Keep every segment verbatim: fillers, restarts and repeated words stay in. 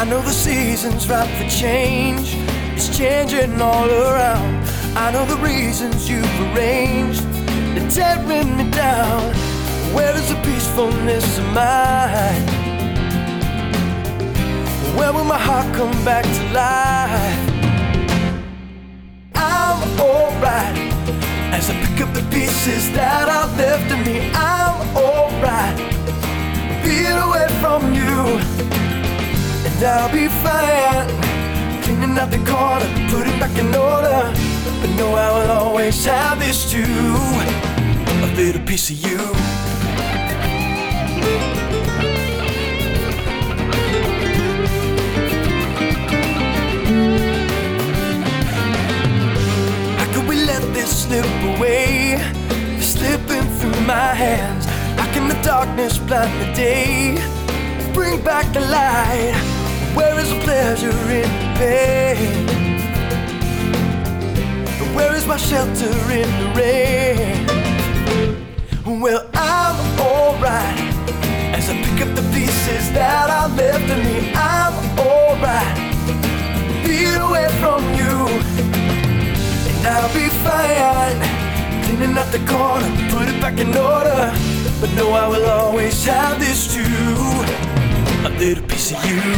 know the season's ripe for change. It's changing all around. I know the reasons you've arranged. They're tearing me down. Where is the peacefulness of mine? Where will my heart come back to life? I'm alright as I pick up the pieces that are left of me. I'm alright, being away from you, and I'll be fine. Cleaning out the corner, putting back in order. But know I will always have this too, a little piece of you. How could we let this slip away? It's slipping through my hands. How can the darkness blind the day? Bring back the light. Where is the pleasure in the pain? Where is my shelter in the rain? Well, I'm alright as I pick up the pieces that are left of me. I'm alright, being away from you, and I'll be fine. Cleaning up the corner, put it back in order. But know I will always have this too, a little piece of you.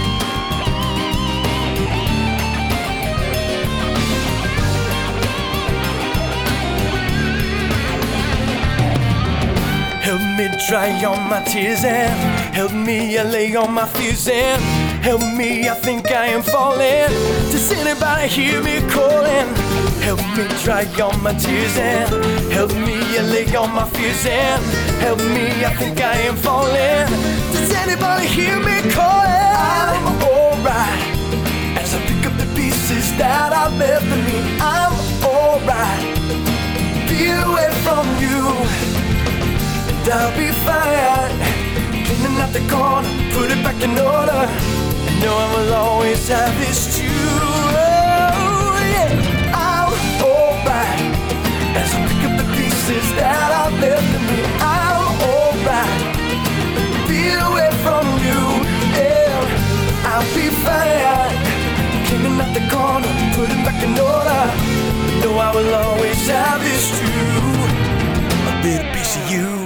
Help me dry all my tears and help me allay all my fears and help me, I think I am falling. Does anybody hear me calling? Help me dry all my tears and help me allay all my fears and help me, I think I am falling. Does anybody hear me calling? I'm alright as I pick up the pieces that are left of me. I'm alright, be away from you, I'll be fine. Cleaning out the corner, put it back in order. I know I will always have this too. Oh, yeah. I'm alright as I pick up the pieces that are left of me. I'm alright, be away from you, yeah. I'll be fine. Cleaning out the corner, put it back in order. I know I will always have this too, a little piece of you.